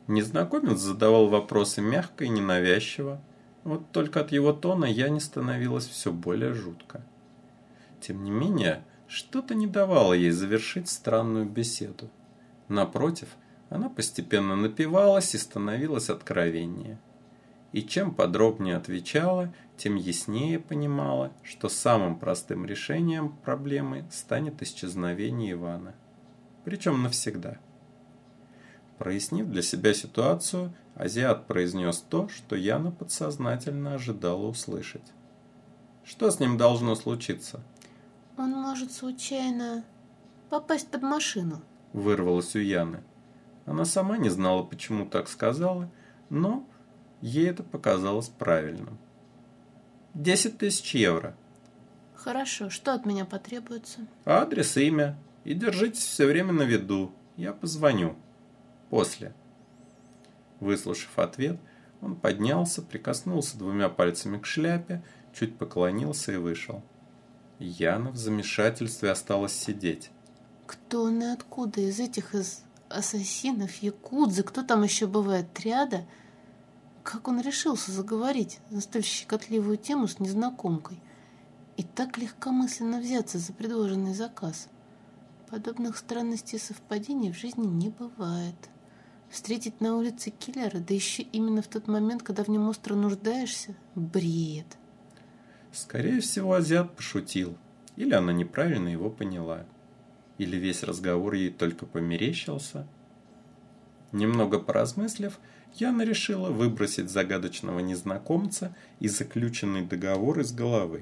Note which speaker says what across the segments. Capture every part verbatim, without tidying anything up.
Speaker 1: Незнакомец задавал вопросы мягко и ненавязчиво. Вот только от его тона я не становилась все более жутко. Тем не менее, что-то не давало ей завершить странную беседу. Напротив, она постепенно напивалась и становилась откровеннее. И чем подробнее отвечала, тем яснее понимала, что самым простым решением проблемы станет исчезновение Ивана. Причем навсегда. Прояснив для себя ситуацию, азиат произнес то, что Яна подсознательно ожидала услышать. Что с ним должно случиться?
Speaker 2: Он может случайно попасть под машину.
Speaker 1: Вырвалось у Яны. Она сама не знала, почему так сказала, но ей это показалось правильным. Десять тысяч евро.
Speaker 2: Хорошо, что от меня потребуется?
Speaker 1: Адрес, имя. И держитесь все время на виду. Я позвоню. После. Выслушав ответ, он поднялся, прикоснулся двумя пальцами к шляпе, чуть поклонился и вышел. Яна в замешательстве осталась сидеть.
Speaker 2: Кто он и откуда из этих из ассасинов, якудзы, кто там еще бывает, триада? Как он решился заговорить на столь щекотливую тему с незнакомкой и так легкомысленно взяться за предложенный заказ? Подобных странностей и совпадений в жизни не бывает. Встретить на улице киллера, да еще именно в тот момент, когда в нем остро нуждаешься – бред.
Speaker 1: Скорее всего, азиат пошутил. Или она неправильно его поняла. Или весь разговор ей только померещился. Немного поразмыслив, Яна решила выбросить загадочного незнакомца и заключенный договор из головы.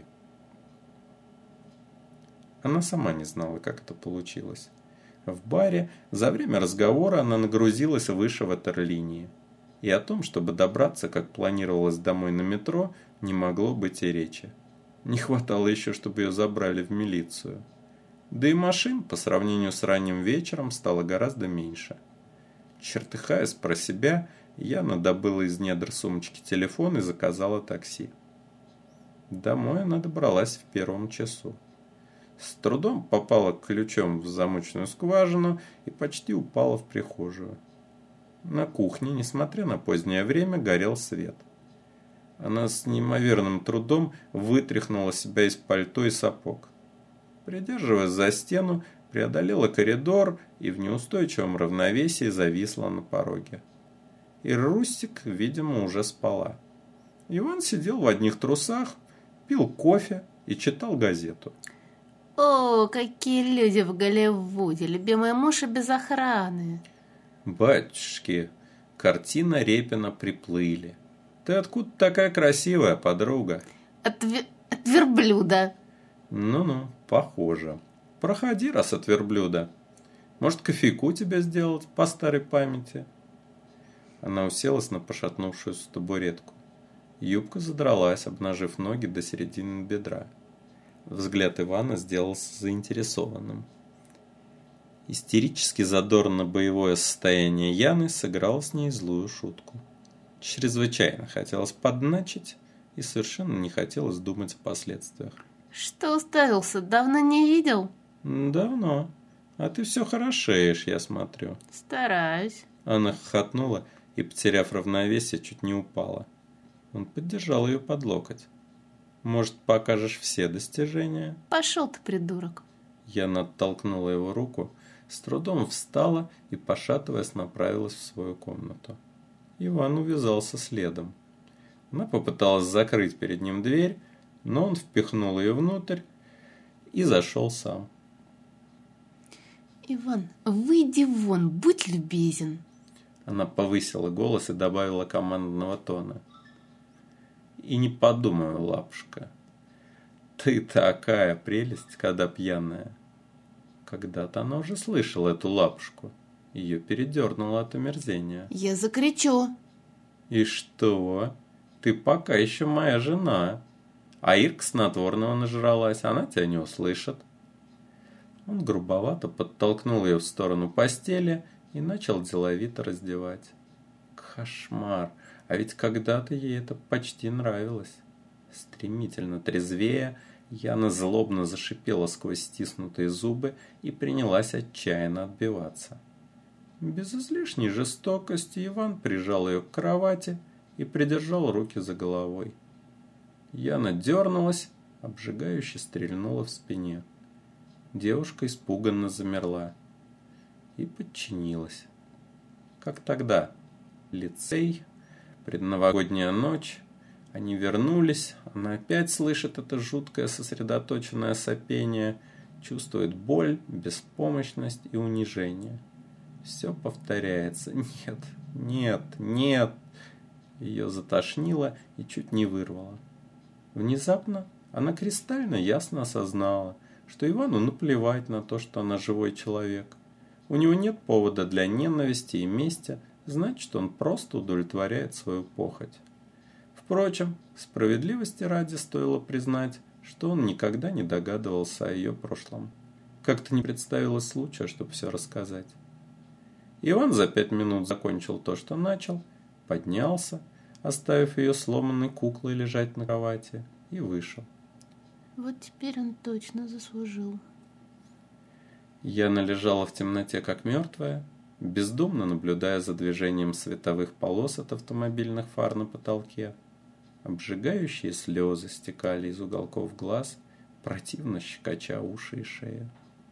Speaker 1: Она сама не знала, как это получилось. В баре за время разговора она нагрузилась выше ватерлинии. И о том, чтобы добраться, как планировалось, домой на метро, не могло быть и речи. Не хватало еще, чтобы ее забрали в милицию. Да и машин, по сравнению с ранним вечером, стало гораздо меньше. Чертыхаясь про себя, Яна добыла из недр сумочки телефон и заказала такси. Домой она добралась в первом часу. С трудом попала ключом в замочную скважину и почти упала в прихожую. На кухне, несмотря на позднее время, горел свет. Она с неимоверным трудом вытряхнула себя из пальто и сапог. Придерживаясь за стену, преодолела коридор и в неустойчивом равновесии зависла на пороге. И Рустик, видимо, уже спала. Иван сидел в одних трусах, пил кофе и читал газету.
Speaker 2: О, какие люди в Голливуде! Любимый муж и без охраны.
Speaker 1: Батюшки, картина Репина приплыли. Ты откуда такая красивая, подруга?
Speaker 2: От, ве- от верблюда.
Speaker 1: Ну-ну, похоже. Проходи, раз от верблюда. Может, кофейку тебе сделать по старой памяти? Она уселась на пошатнувшуюся табуретку. Юбка задралась, обнажив ноги до середины бедра. Взгляд Ивана сделался заинтересованным. Истерически задорно-боевое состояние Яны сыграло с ней злую шутку. Чрезвычайно хотелось подначить и совершенно не хотелось думать о последствиях.
Speaker 2: Что уставился? Давно не видел?
Speaker 1: Давно. А ты все хорошеешь, я смотрю.
Speaker 2: Стараюсь.
Speaker 1: Она хохотнула и, потеряв равновесие, чуть не упала. Он поддержал ее под локоть. Может, покажешь все достижения?
Speaker 2: Пошел ты, придурок.
Speaker 1: Яна оттолкнула его руку, с трудом встала и, пошатываясь, направилась в свою комнату. Иван увязался следом. Она попыталась закрыть перед ним дверь, но он впихнул ее внутрь и зашел сам.
Speaker 2: Иван, выйди вон, будь любезен.
Speaker 1: Она повысила голос и добавила командного тона. И не подумаю, лапушка. Ты такая прелесть, когда пьяная. Когда-то она уже слышала эту лапушку. Ее передернуло от омерзения.
Speaker 2: Я закричу.
Speaker 1: И что? Ты пока еще моя жена. А Ирка снотворного нажралась, она тебя не услышит. Он грубовато подтолкнул ее в сторону постели и начал деловито раздевать. Кошмар! А ведь когда-то ей это почти нравилось. Стремительно трезвея, Яна злобно зашипела сквозь стиснутые зубы и принялась отчаянно отбиваться. Без излишней жестокости Иван прижал ее к кровати и придержал руки за головой. Яна дернулась, обжигающе стрельнула в спине. Девушка испуганно замерла и подчинилась. Как тогда? Лицей, предновогодняя ночь. Они вернулись, она опять слышит это жуткое сосредоточенное сопение, чувствует боль, беспомощность и унижение. Все повторяется. Нет, нет, нет. Ее затошнило и чуть не вырвало. Внезапно она кристально ясно осознала, что Ивану наплевать на то, что она живой человек. У него нет повода для ненависти и мести, значит, он просто удовлетворяет свою похоть. Впрочем, справедливости ради стоило признать, что он никогда не догадывался о ее прошлом. Как-то не представилось случая, чтобы все рассказать. Иван за пять минут закончил то, что начал, поднялся, оставив ее сломанной куклой лежать на кровати, и вышел.
Speaker 2: Вот теперь он точно заслужил.
Speaker 1: Яна лежала в темноте, как мертвая, бездумно наблюдая за движением световых полос от автомобильных фар на потолке. Обжигающие слезы стекали из уголков глаз, противно щекоча уши и шею.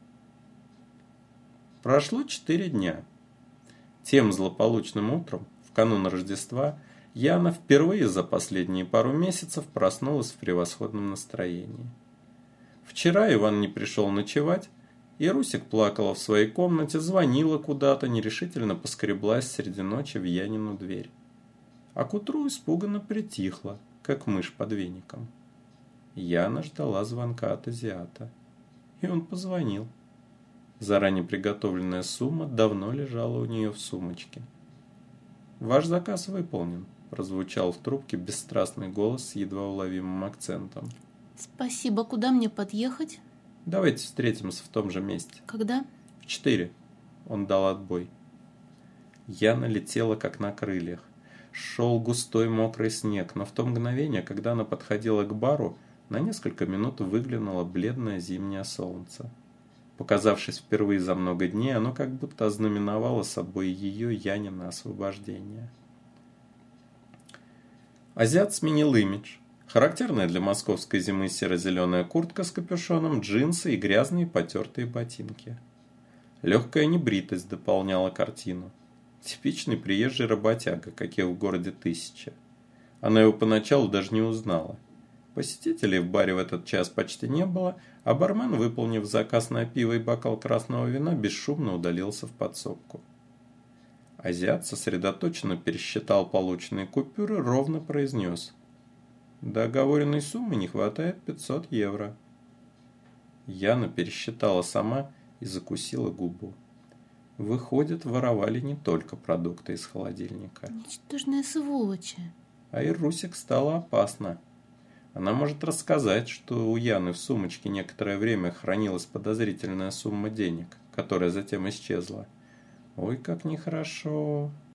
Speaker 1: Прошло четыре дня. Тем злополучным утром, в канун Рождества, Яна впервые за последние пару месяцев проснулась в превосходном настроении. Вчера Иван не пришел ночевать, и Русик плакала в своей комнате, звонила куда-то, нерешительно поскреблась среди ночи в Янину дверь. А к утру испуганно притихла, как мышь под веником. Яна ждала звонка от азиата, и он позвонил. Заранее приготовленная сумма давно лежала у нее в сумочке. «Ваш заказ выполнен», – прозвучал в трубке бесстрастный голос с едва уловимым акцентом.
Speaker 2: Спасибо. Куда мне подъехать?
Speaker 1: «Давайте встретимся в том же месте».
Speaker 2: Когда?
Speaker 1: «В четыре». Он дал отбой. Яна летела, как на крыльях. Шел густой мокрый снег, но в то мгновение, когда она подходила к бару, на несколько минут выглянуло бледное зимнее солнце. Показавшись впервые за много дней, оно как будто ознаменовало собой ее Янина освобождение. Азиат сменил имидж. Характерная для московской зимы серо-зеленая куртка с капюшоном, джинсы и грязные потертые ботинки. Легкая небритость дополняла картину. Типичный приезжий работяга, каких в городе тысяча. Она его поначалу даже не узнала. Посетителей в баре в этот час почти не было, а бармен, выполнив заказ на пиво и бокал красного вина, бесшумно удалился в подсобку. Азиат сосредоточенно пересчитал полученные купюры, ровно произнес: «До оговоренной суммы не хватает пятьсот евро». Яна пересчитала сама и закусила губу. Выходит, воровали не только продукты из холодильника.
Speaker 2: Ничтожные сволочи.
Speaker 1: А и Русик стало опасно. Она может рассказать, что у Яны в сумочке некоторое время хранилась подозрительная сумма денег, которая затем исчезла. Ой, как нехорошо.